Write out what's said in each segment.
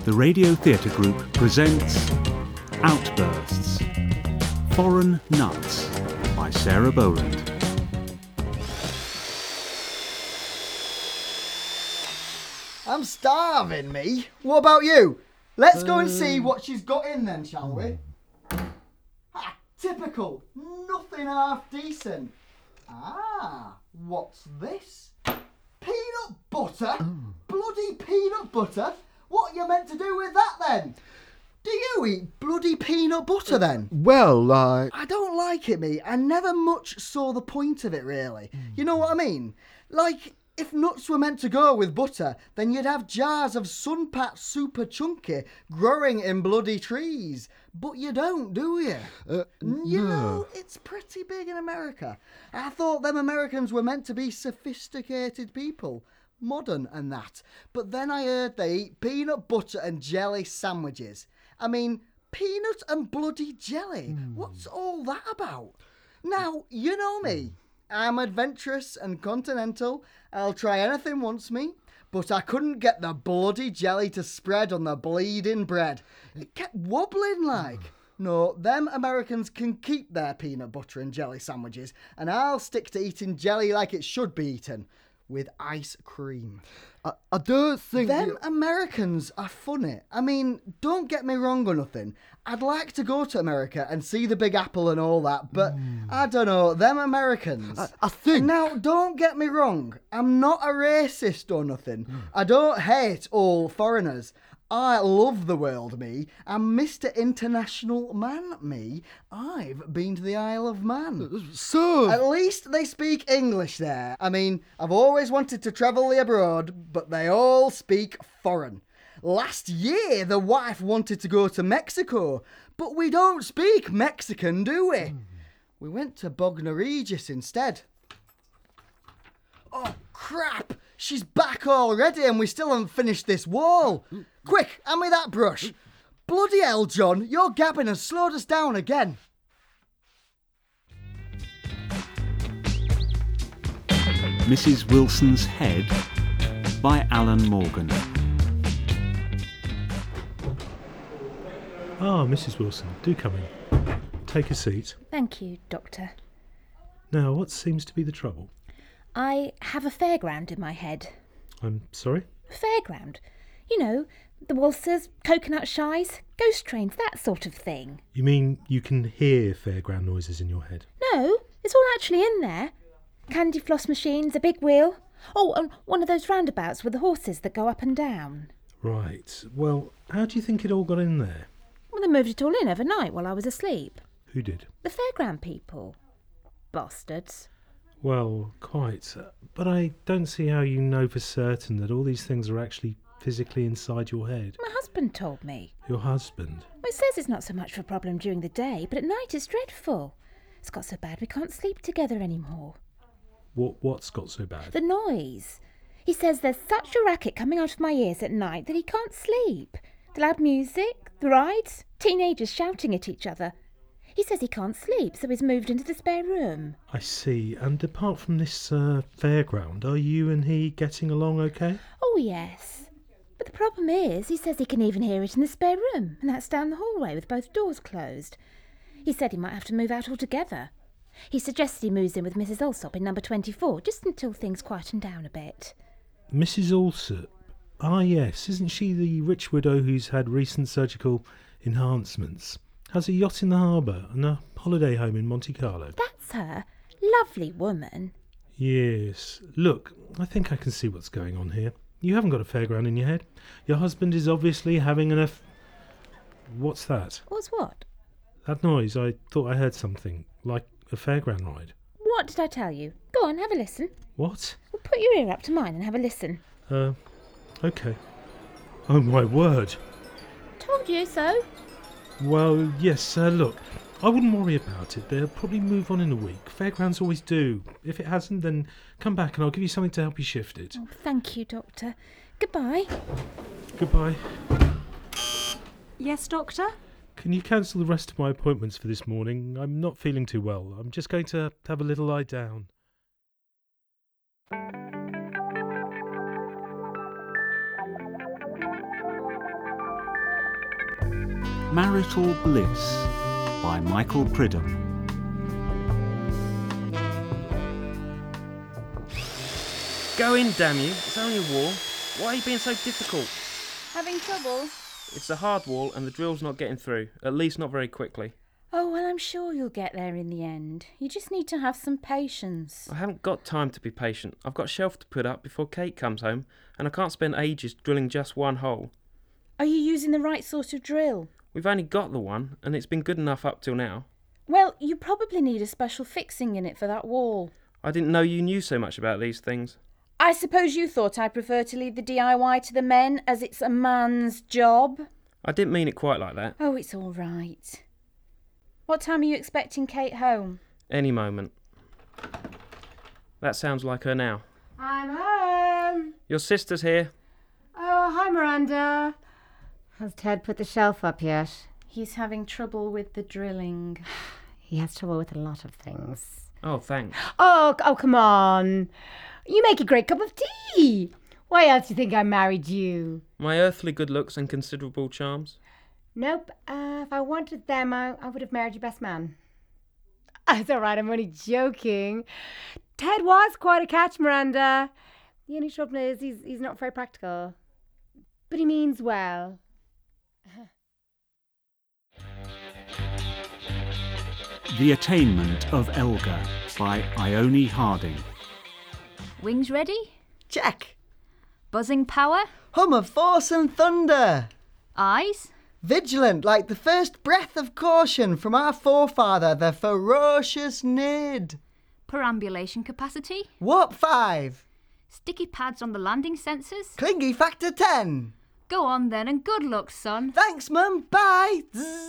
The Radio Theatre Group presents Outbursts, Foreign Nuts by Sarah Boland. I'm starving, me. What about you? Let's go and see what she's got in then, shall we? Ah, typical. Nothing half decent. Ah, what's this? Peanut butter? Bloody peanut butter? What are you meant to do with that then? Do you eat bloody peanut butter then? Well, I don't like it, me. I never much saw the point of it, really. You know what I mean? Like, if nuts were meant to go with butter, then you'd have jars of Sunpat Super Chunky growing in bloody trees. But you don't, do you? You know, it's pretty big in America. I thought them Americans were meant to be sophisticated people. Modern and that. But then I heard they eat peanut butter and jelly sandwiches. I mean, peanut and bloody jelly. What's all that about? Now, you know me. I'm adventurous and continental. I'll try anything once me. But I couldn't get the bloody jelly to spread on the bleeding bread. It kept wobbling like. No, them Americans can keep their peanut butter and jelly sandwiches, and I'll stick to eating jelly like it should be eaten. With ice cream. I don't think... Them Americans are funny. I mean, don't get me wrong or nothing. I'd like to go to America and see the Big Apple and all that, but I don't know, them Americans... I think... Now, don't get me wrong. I'm not a racist or nothing. I don't hate all foreigners. I love the world, me. I'm Mr. International Man, me. I've been to the Isle of Man. So... At least they speak English there. I mean, I've always wanted to travel abroad, but they all speak foreign. Last year, the wife wanted to go to Mexico, but we don't speak Mexican, do we? We went to Bognor Regis instead. Oh, crap! She's back already and we still haven't finished this wall. Quick, hand me that brush. Bloody hell, John, your gabbing has slowed us down again. Mrs. Wilson's Head by Alan Morgan. Ah, Mrs. Wilson, do come in. Take a seat. Thank you, Doctor. Now, what seems to be the trouble? I have a fairground in my head. I'm sorry? Fairground? You know, the waltzers, coconut shies, ghost trains, that sort of thing. You mean you can hear fairground noises in your head? No, it's all actually in there. Candy floss machines, a big wheel. Oh, and one of those roundabouts with the horses that go up and down. Right. Well, how do you think it all got in there? Well, they moved it all in overnight while I was asleep. Who did? The fairground people. Bastards. Well, quite. But I don't see how you know for certain that all these things are actually physically inside your head. My husband told me. Your husband? Well, he says it's not so much of a problem during the day, but at night it's dreadful. It's got so bad we can't sleep together anymore. What's got so bad? The noise. He says there's such a racket coming out of my ears at night that he can't sleep. The loud music, the rides, teenagers shouting at each other. He says he can't sleep, so he's moved into the spare room. I see. And apart from this fairground, are you and he getting along okay? Oh, yes. But the problem is, he says he can even hear it in the spare room, and that's down the hallway with both doors closed. He said he might have to move out altogether. He suggested he moves in with Mrs. Alsop in number 24, just until things quieten down a bit. Mrs. Alsop? Ah, yes. Isn't she the rich widow who's had recent surgical enhancements? Has a yacht in the harbour and a holiday home in Monte Carlo. That's her. Lovely woman. Yes. Look, I think I can see what's going on here. You haven't got a fairground in your head. Your husband is obviously having What's that? What's what? That noise. I thought I heard something, like a fairground ride. What did I tell you? Go on, have a listen. What? Well, put your ear up to mine and have a listen. Okay. Oh, my word. Told you so. Well, yes, look, I wouldn't worry about it. They'll probably move on in a week. Fairgrounds always do. If it hasn't, then come back and I'll give you something to help you shift it. Oh, thank you, Doctor. Goodbye. Goodbye. Yes, Doctor? Can you cancel the rest of my appointments for this morning? I'm not feeling too well. I'm just going to have a little lie down. Marital Bliss by Michael Pridham. Go in, damn you. It's only a wall. Why are you being so difficult? Having trouble? It's a hard wall and the drill's not getting through. At least not very quickly. Oh, well, I'm sure you'll get there in the end. You just need to have some patience. I haven't got time to be patient. I've got a shelf to put up before Kate comes home, and I can't spend ages drilling just one hole. Are you using the right sort of drill? We've only got the one, and it's been good enough up till now. Well, you probably need a special fixing in it for that wall. I didn't know you knew so much about these things. I suppose you thought I prefer to leave the DIY to the men, as it's a man's job? I didn't mean it quite like that. Oh, it's all right. What time are you expecting Kate home? Any moment. That sounds like her now. I'm home. Your sister's here. Oh, hi, Miranda. Has Ted put the shelf up yet? He's having trouble with the drilling. He has trouble with a lot of things. Oh, thanks. Oh, come on. You make a great cup of tea. Why else do you think I married you? My earthly good looks and considerable charms. Nope. If I wanted them, I would have married your best man. It's all right, I'm only joking. Ted was quite a catch, Miranda. The only trouble is he's not very practical. But he means well. The Attainment of Elga by Ione Harding. Wings ready? Check. Buzzing power? Hum of force and thunder. Eyes? Vigilant like the first breath of caution from our forefather, the ferocious Nid. Perambulation capacity? Warp 5. Sticky pads on the landing sensors? Clingy factor 10. Go on then, and good luck, son. Thanks, Mum. Bye.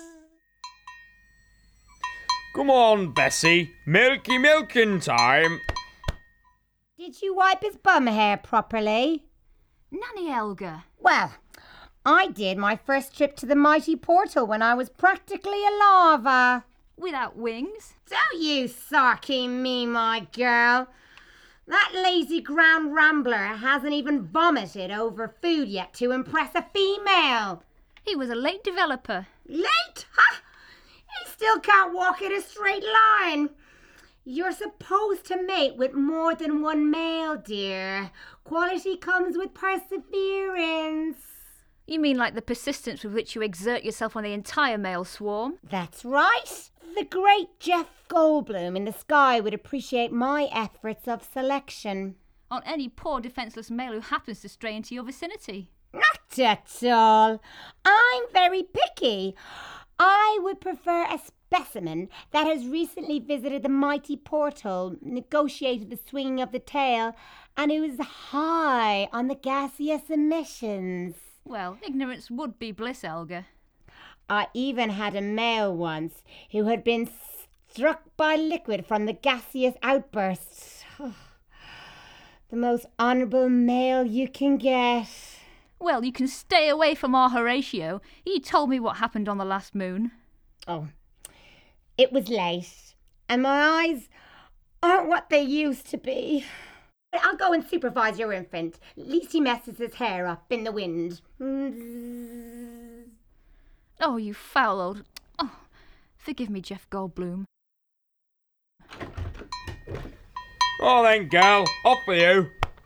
Come on, Bessie. Milking time. Did you wipe his bum hair properly? Nanny Elga. Well, I did my first trip to the mighty portal when I was practically a larva. Without wings? Don't you sarky me, my girl. That lazy ground rambler hasn't even vomited over food yet to impress a female. He was a late developer. Late? Ha! He still can't walk in a straight line. You're supposed to mate with more than one male, dear. Quality comes with perseverance. You mean like the persistence with which you exert yourself on the entire male swarm? That's right. The great Jeff Goldblum in the sky would appreciate my efforts of selection. On any poor defenceless male who happens to stray into your vicinity? Not at all. I'm very picky. I would prefer a specimen that has recently visited the mighty portal, negotiated the swinging of the tail, and who is high on the gaseous emissions. Well, ignorance would be bliss, Elga. I even had a male once who had been struck by liquid from the gaseous outbursts. The most honourable male you can get. Well, you can stay away from our Horatio. He told me what happened on the last moon. Oh, it was late, and my eyes aren't what they used to be. I'll go and supervise your infant. At least he messes his hair up in the wind. Oh, you foul old... Oh, forgive me, Jeff Goldblum. Oh, then, girl. Up with you.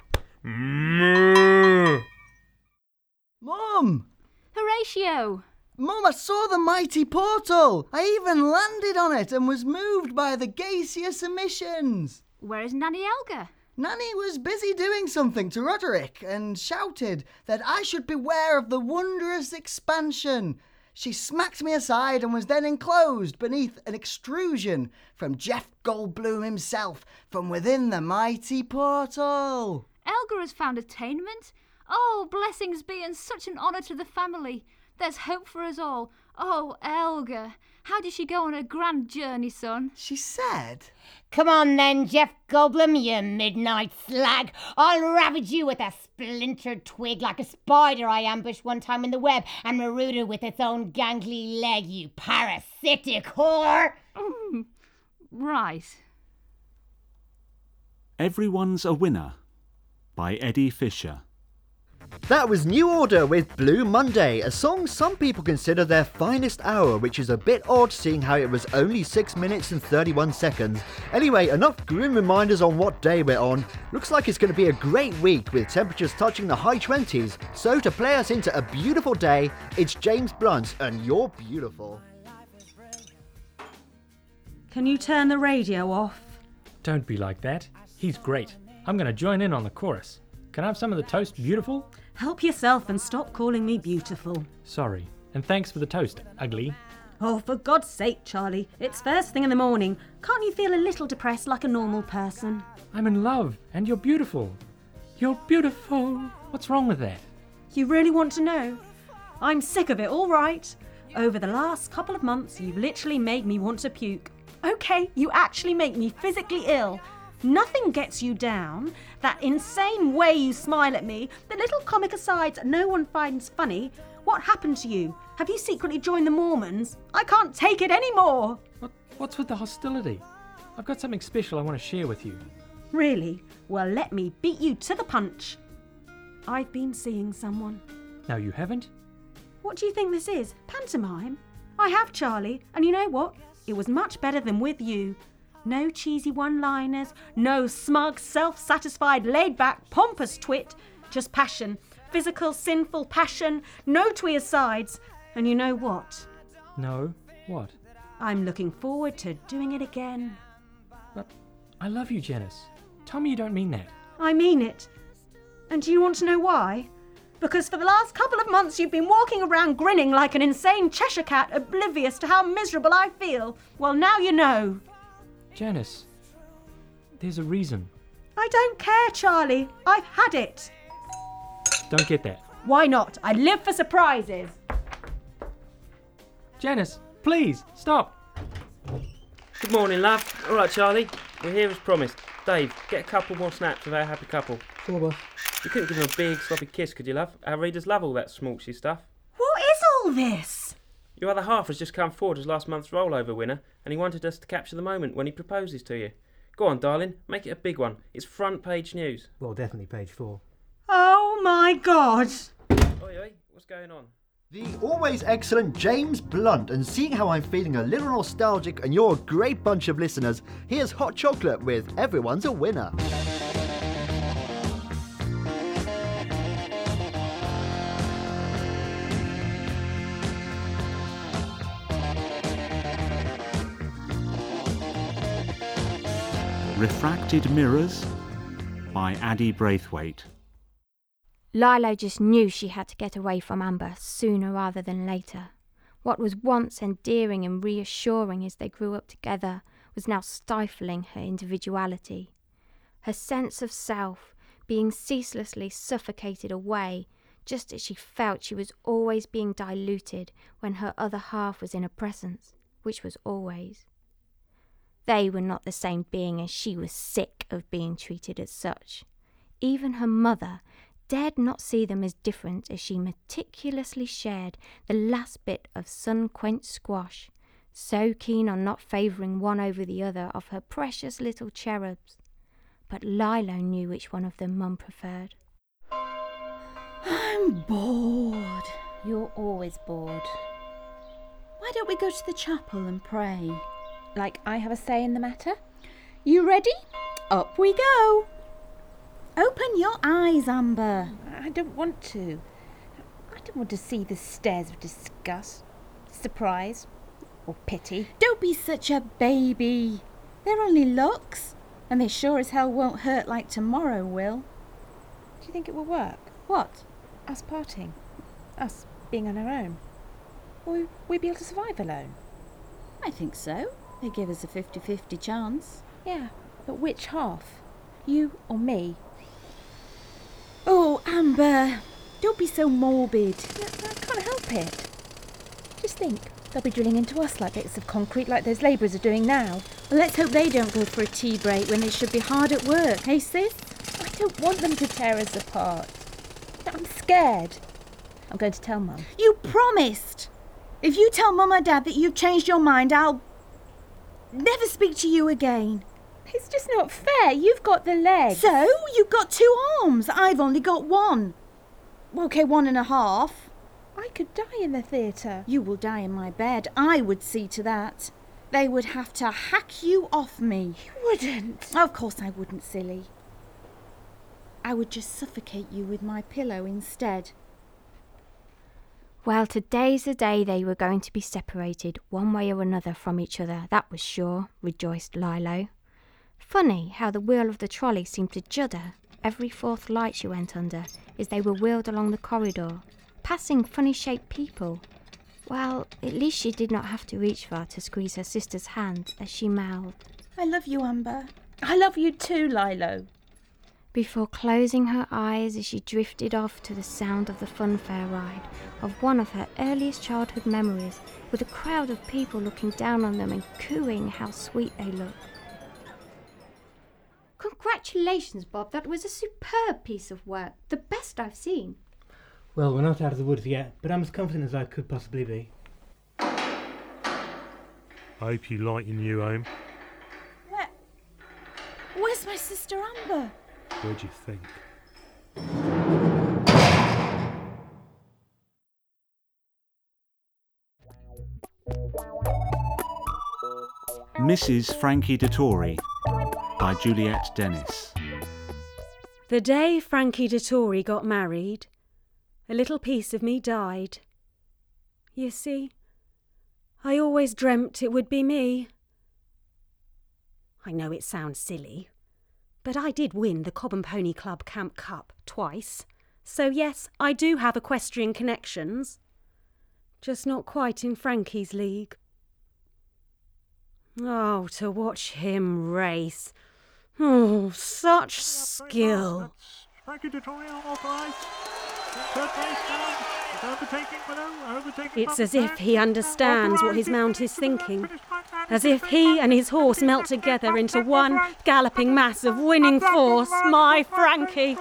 Mum! Horatio! Mum, I saw the mighty portal. I even landed on it and was moved by the gaseous emissions. Where is Nanny Elga? Nanny was busy doing something to Roderick and shouted that I should beware of the wondrous expansion. She smacked me aside and was then enclosed beneath an extrusion from Jeff Goldblum himself from within the mighty portal. Elga has found attainment? Oh, blessings be and such an honour to the family. There's hope for us all. Oh, Elga, how did she go on her grand journey, son? She said... Come on then, Jeff Goldblum, you midnight slag. I'll ravage you with a splintered twig like a spider I ambushed one time in the web and marooted with its own gangly leg, you parasitic whore. Right. Everyone's a Winner by Eddie Fisher. That was New Order with Blue Monday, a song some people consider their finest hour, which is a bit odd seeing how it was only 6 minutes and 31 seconds. Anyway, enough grim reminders on what day we're on. Looks like it's going to be a great week with temperatures touching the high 20s. So to play us into a beautiful day, it's James Blunt and You're Beautiful. Can you turn the radio off? Don't be like that. He's great. I'm going to join in on the chorus. Can I have some of the toast, beautiful? Help yourself and stop calling me beautiful. Sorry. And thanks for the toast, ugly. Oh, for God's sake, Charlie. It's first thing in the morning. Can't you feel a little depressed like a normal person? I'm in love, and you're beautiful. You're beautiful. What's wrong with that? You really want to know? I'm sick of it, all right. Over the last couple of months, you've literally made me want to puke. Okay, you actually make me physically ill. Nothing gets you down. That insane way you smile at me, the little comic asides no one finds funny. What happened to you? Have you secretly joined the Mormons? I can't take it anymore. What's with the hostility? I've got something special I want to share with you. Really? Well, let me beat you to the punch. I've been seeing someone. No, you haven't? What do you think this is? Pantomime? I have, Charlie, and you know what? It was much better than with you. No cheesy one-liners, no smug, self-satisfied, laid-back, pompous twit. Just passion. Physical, sinful passion. No twee asides. And you know what? No. What? I'm looking forward to doing it again. But I love you, Janice. Tell me you don't mean that. I mean it. And do you want to know why? Because for the last couple of months you've been walking around grinning like an insane Cheshire cat, oblivious to how miserable I feel. Well, now you know. Janice, there's a reason. I don't care, Charlie. I've had it. Don't get that. Why not? I live for surprises. Janice, please, stop. Good morning, love. All right, Charlie. We're here as promised. Dave, get a couple more snaps of our happy couple. Sure, boss. You couldn't give him a big, sloppy kiss, could you, love? Our readers love all that smoochie stuff. What is all this? Your other half has just come forward as last month's rollover winner, and he wanted us to capture the moment when he proposes to you. Go on, darling, make it a big one. It's front page news. Well, definitely page 4. Oh my God! Oi, oi, what's going on? The always excellent James Blunt, and seeing how I'm feeling a little nostalgic and you're a great bunch of listeners, here's Hot Chocolate with Everyone's a Winner. Refracted Mirrors by Addie Braithwaite. Lilo just knew she had to get away from Amber sooner rather than later. What was once endearing and reassuring as they grew up together was now stifling her individuality. Her sense of self being ceaselessly suffocated away, just as she felt she was always being diluted when her other half was in her presence, which was always. They were not the same being, and she was sick of being treated as such. Even her mother dared not see them as different as she meticulously shared the last bit of sun-quenched squash, so keen on not favouring one over the other of her precious little cherubs. But Lilo knew which one of them Mum preferred. I'm bored. You're always bored. Why don't we go to the chapel and pray? Like I have a say in the matter? You ready? Up we go. Open your eyes, Amber. I don't want to. I don't want to see the stares of disgust, surprise, or pity. Don't be such a baby. They're only looks, and they sure as hell won't hurt like tomorrow will. Do you think it will work? What? Us parting? Us being on our own? Will we be able to survive alone? I think so. They give us a 50-50 chance. Yeah, but which half? You or me? Oh, Amber, don't be so morbid. I can't help it. Just think, they'll be drilling into us like bits of concrete like those labourers are doing now. Well, let's hope they don't go for a tea break when they should be hard at work, hey sis? I don't want them to tear us apart. I'm scared. I'm going to tell Mum. You promised! If you tell Mum or Dad that you've changed your mind, I'll never speak to you again. It's just not fair. You've got the legs. So? You've got 2 arms. I've only got 1. OK, 1.5. I could die in the theatre. You will die in my bed. I would see to that. They would have to hack you off me. You wouldn't. Of course I wouldn't, silly. I would just suffocate you with my pillow instead. Well, today's the day they were going to be separated one way or another from each other, that was sure, rejoiced Lilo. Funny how the wheel of the trolley seemed to judder every fourth light she went under as they were wheeled along the corridor, passing funny-shaped people. Well, at least she did not have to reach far to squeeze her sister's hand as she mouthed, I love you, Amber. I love you too, Lilo. before closing her eyes as she drifted off to the sound of the funfair ride of one of her earliest childhood memories, with a crowd of people looking down on them and cooing how sweet they looked. Congratulations, Bob. That was a superb piece of work. The best I've seen. Well, we're not out of the woods yet, but I'm as confident as I could possibly be. I hope you like your new home. Where's my sister Amber? Where'd you think? Mrs. Frankie Dettori by Juliette Dennis. The day Frankie Dettori got married, a little piece of me died. You see, I always dreamt it would be me. I know it sounds silly, but I did win the Cobb and Pony Club Camp Cup twice. So yes, I do have equestrian connections. Just not quite in Frankie's league. Oh, to watch him race. Oh, such skill. Frankie Dettori authorised. Third place down. It's as if he understands what his mount is thinking. As if he and his horse melt together into one galloping mass of winning force. My Frankie!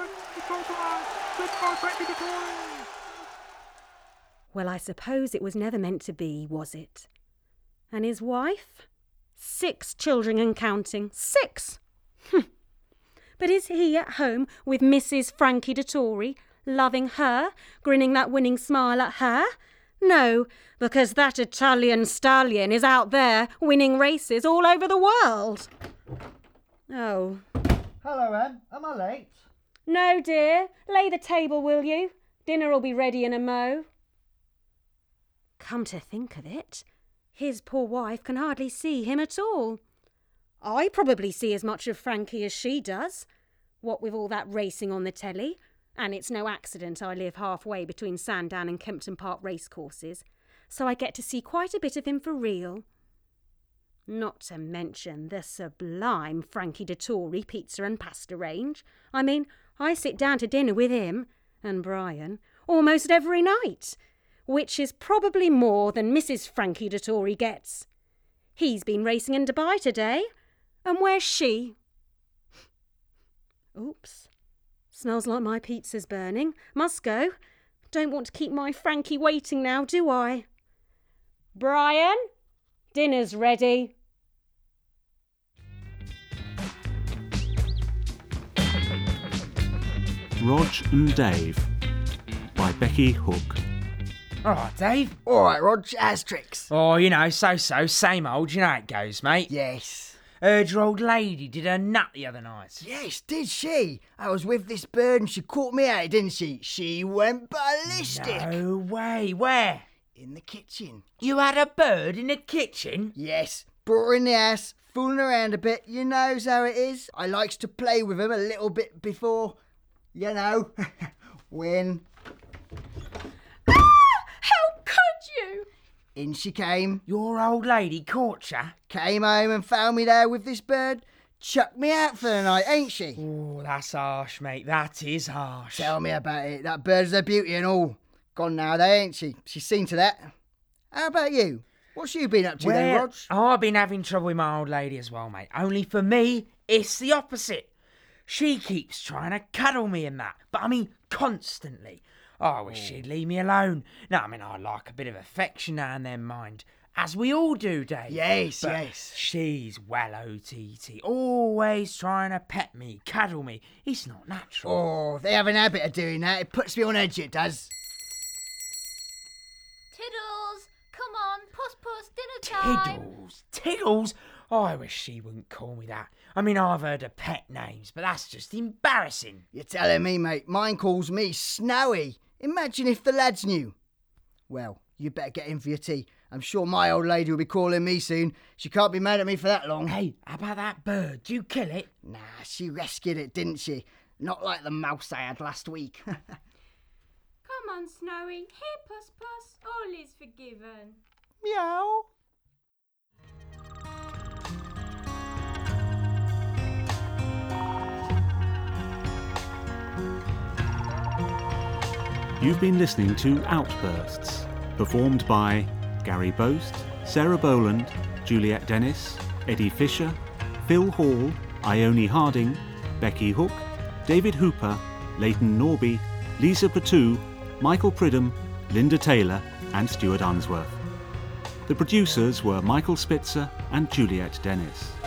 Well, I suppose it was never meant to be, was it? And his wife? 6 children and counting. 6! But is he at home with Mrs. Frankie Dettori, loving her, grinning that winning smile at her? No, because that Italian stallion is out there winning races all over the world. Oh. Hello, Em. Am I late? No, dear. Lay the table, will you? Dinner'll be ready in a mo. Come to think of it, his poor wife can hardly see him at all. I probably see as much of Frankie as she does, what with all that racing on the telly. And it's no accident I live halfway between Sandown and Kempton Park racecourses, so I get to see quite a bit of him for real. Not to mention the sublime Frankie Dettori pizza and pasta range. I mean, I sit down to dinner with him, and Brian, almost every night, which is probably more than Mrs. Frankie Dettori gets. He's been racing in Dubai today, and where's she? Oops. Smells like my pizza's burning. Must go. Don't want to keep my Frankie waiting now, do I? Brian, dinner's ready. Rog and Dave by Becky Hook. All right, Dave. All right, Rog, how's tricks? Oh, you know, so-so, same old, you know how it goes, mate. Yes. Heard your old lady did her nut the other night. Yes, did she? I was with this bird and she caught me out, didn't she? She went ballistic. No way, where? In the kitchen. You had a bird in the kitchen? Yes, brought her in the house, fooling around a bit. You knows how it is. I likes to play with him a little bit before, you know, win. How could you? In she came. Your old lady caught ya? Came home and found me there with this bird. Chucked me out for the night, ain't she? Oh, that's harsh, mate. That is harsh. Tell me about it. That bird's a beauty and all. Gone now, though, ain't she? She's seen to that. How about you? What's you been up to then, Rog? I've been having trouble with my old lady as well, mate. Only for me, it's the opposite. She keeps trying to cuddle me and that. But I mean, constantly. I wish she'd leave me alone. No, I mean, I like a bit of affection now and then, mind. as we all do, Dave. Yes, But yes. she's well OTT, always trying to pet me, cuddle me. It's not natural. Oh, they have an habit of doing that. It puts me on edge, it does. Tiddles, come on, puss, dinner time. Tiddles? Oh, I wish she wouldn't call me that. I mean, I've heard of pet names, but that's just embarrassing. You're telling me, mate. Mine calls me Snowy. Imagine if the lads knew. Well, you better get in for your tea. I'm sure my old lady will be calling me soon. She can't be mad at me for that long. Hey, how about that bird? Did you kill it? Nah, she rescued it, didn't she? Not like the mouse I had last week. Come on, Snowy. Here, Puss, all is forgiven. Meow. You've been listening to Outbursts, performed by Gary Boast, Sarah Boland, Juliet Dennis, Eddie Fisher, Phil Hall, Ione Harding, Becky Hook, David Hooper, Leighton Norby, Lisa Patou, Michael Pridham, Linda Taylor and Stuart Unsworth. The producers were Michael Spitzer and Juliet Dennis.